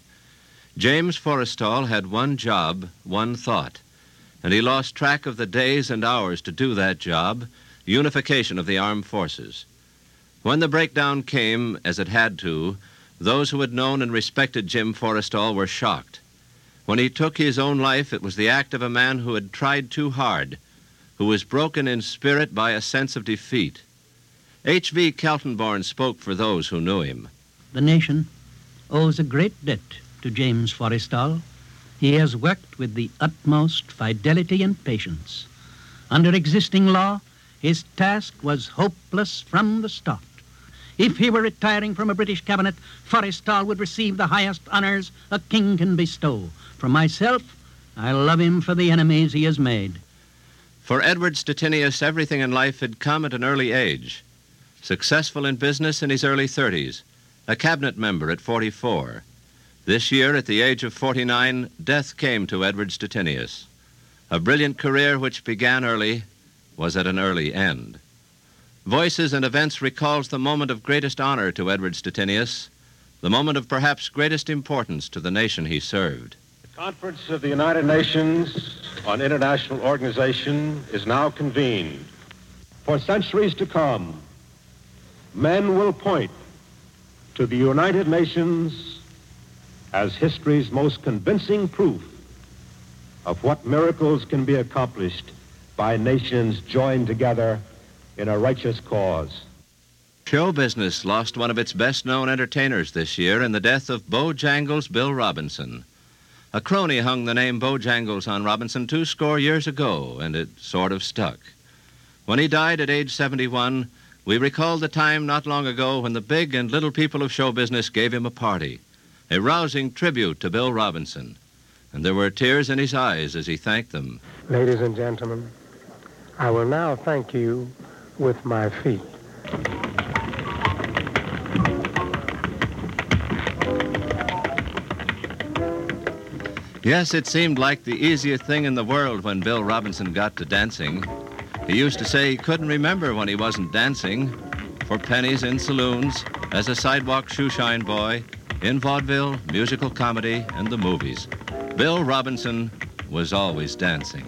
James Forrestal had one job, one thought, and he lost track of the days and hours to do that job, unification of the armed forces. When the breakdown came, as it had to, those who had known and respected Jim Forrestal were shocked. When he took his own life, it was the act of a man who had tried too hard, who was broken in spirit by a sense of defeat. H.V. Kaltenborn spoke for those who knew him. The nation owes a great debt to James Forrestal. He has worked with the utmost fidelity and patience. Under existing law, his task was hopeless from the start. If he were retiring from a British cabinet, Forrestal would receive the highest honors a king can bestow. For myself, I love him for the enemies he has made. For Edward Stettinius, everything in life had come at an early age. Successful in business in his early 30s, a cabinet member at 44. This year, at the age of 49, death came to Edward Stettinius. A brilliant career which began early was at an early end. Voices and Events recalls the moment of greatest honor to Edward Stettinius, the moment of perhaps greatest importance to the nation he served. The Conference of the United Nations on International Organization is now convened. For centuries to come, men will point to the United Nations as history's most convincing proof of what miracles can be accomplished by nations joined together in a righteous cause. Show business lost one of its best-known entertainers this year in the death of Bojangles' Bill Robinson. A crony hung the name Bojangles on Robinson 20 years ago, and it sort of stuck. When he died at age 71, we recalled the time not long ago when the big and little people of show business gave him a party, a rousing tribute to Bill Robinson. And there were tears in his eyes as he thanked them. Ladies and gentlemen, I will now thank you with my feet. Yes, it seemed like the easiest thing in the world when Bill Robinson got to dancing. He used to say he couldn't remember when he wasn't dancing, for pennies in saloons, as a sidewalk shoeshine boy, in vaudeville, musical comedy, and the movies. Bill Robinson was always dancing.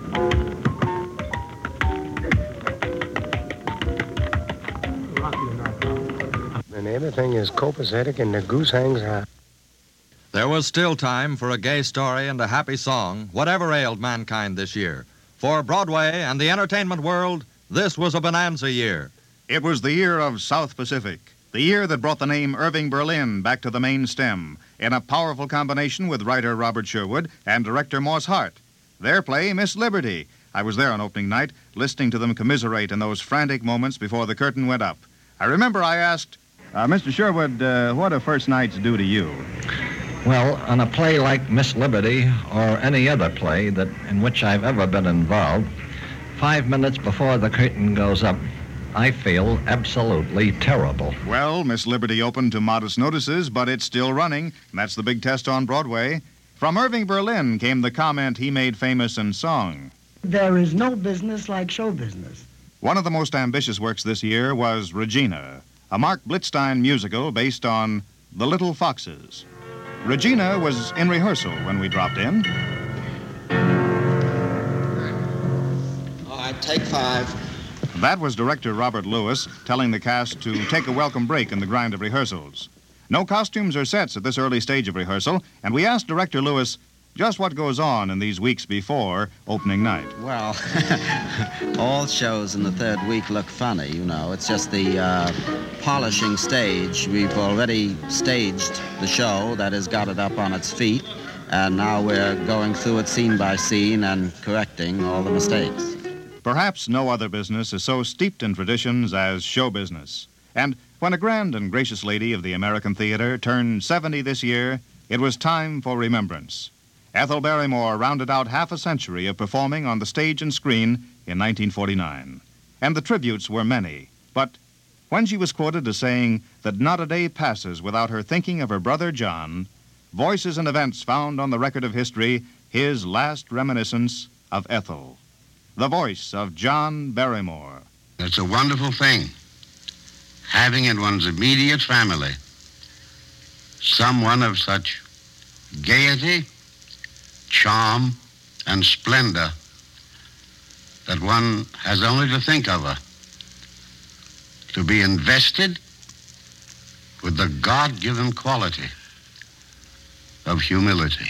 And everything is copacetic and the goose hangs high. There was still time for a gay story and a happy song, whatever ailed mankind this year. For Broadway and the entertainment world, this was a bonanza year. It was the year of South Pacific, the year that brought the name Irving Berlin back to the main stem, in a powerful combination with writer Robert Sherwood and director Moss Hart. Their play, Miss Liberty. I was there on opening night, listening to them commiserate in those frantic moments before the curtain went up. I remember I asked, Mr. Sherwood, what do first nights do to you? Well, on a play like Miss Liberty or any other play in which I've ever been involved, 5 minutes before the curtain goes up, I feel absolutely terrible. Well, Miss Liberty opened to modest notices, but it's still running, and that's the big test on Broadway. From Irving Berlin came the comment he made famous in song. There is no business like show business. One of the most ambitious works this year was Regina, a Mark Blitzstein musical based on The Little Foxes. Regina was in rehearsal when we dropped in. All right, take 5. That was director Robert Lewis telling the cast to take a welcome break in the grind of rehearsals. No costumes or sets at this early stage of rehearsal, and we asked director Lewis just what goes on in these weeks before opening night. Well, all shows in the third week look funny, you know. It's just the polishing stage. We've already staged the show, that has got it up on its feet, and now we're going through it scene by scene and correcting all the mistakes. Perhaps no other business is so steeped in traditions as show business. And when a grand and gracious lady of the American theater turned 70 this year, it was time for remembrance. Ethel Barrymore rounded out half a century of performing on the stage and screen in 1949. And the tributes were many. But when she was quoted as saying that not a day passes without her thinking of her brother John, voices and events found on the record of history his last reminiscence of Ethel. The voice of John Barrymore. It's a wonderful thing, having in one's immediate family someone of such gaiety, charm, and splendor that one has only to think of her, to be invested with the God-given quality of humility.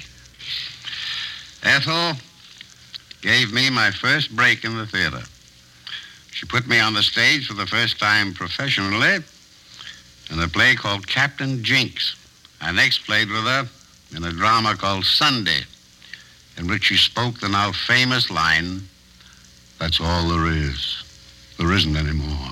Ethel gave me my first break in the theater. She put me on the stage for the first time professionally in a play called Captain Jinks. I next played with her in a drama called Sunday, in which she spoke the now famous line, "That's all there is. There isn't any more."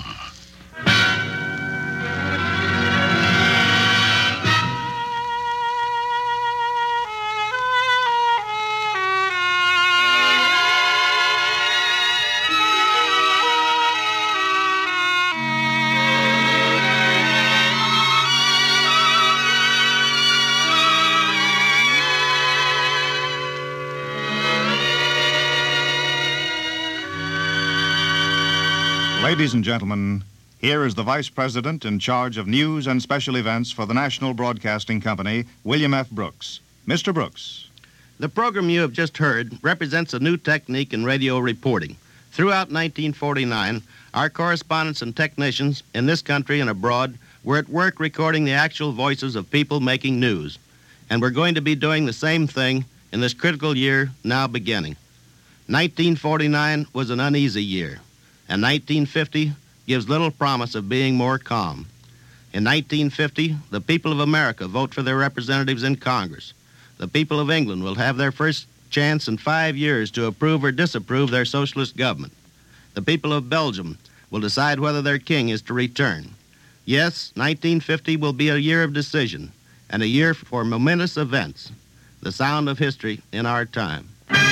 Ladies and gentlemen, here is the Vice President in charge of news and special events for the National Broadcasting Company, William F. Brooks. Mr. Brooks. The program you have just heard represents a new technique in radio reporting. Throughout 1949, our correspondents and technicians in this country and abroad were at work recording the actual voices of people making news. And we're going to be doing the same thing in this critical year now beginning. 1949 was an uneasy year, and 1950 gives little promise of being more calm. In 1950, the people of America vote for their representatives in Congress. The people of England will have their first chance in 5 years to approve or disapprove their socialist government. The people of Belgium will decide whether their king is to return. Yes, 1950 will be a year of decision and a year for momentous events, the sound of history in our time.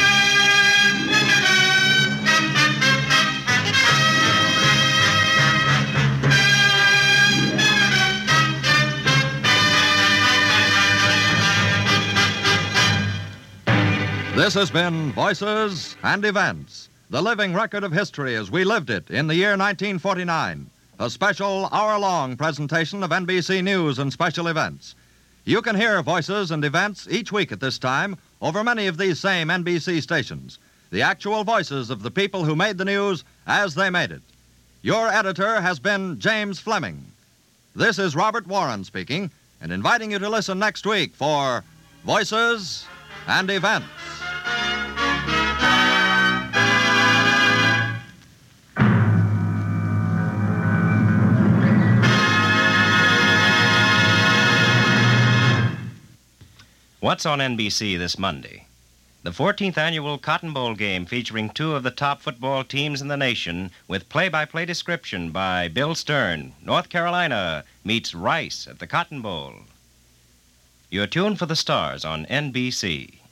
This has been Voices and Events, the living record of history as we lived it in the year 1949, a special hour-long presentation of NBC News and special events. You can hear Voices and Events each week at this time over many of these same NBC stations, the actual voices of the people who made the news as they made it. Your editor has been James Fleming. This is Robert Warren speaking and inviting you to listen next week for Voices and Events. What's on NBC this Monday? The 14th annual Cotton Bowl game featuring two of the top football teams in the nation with play-by-play description by Bill Stern. North Carolina meets Rice at the Cotton Bowl. You're tuned for the stars on NBC.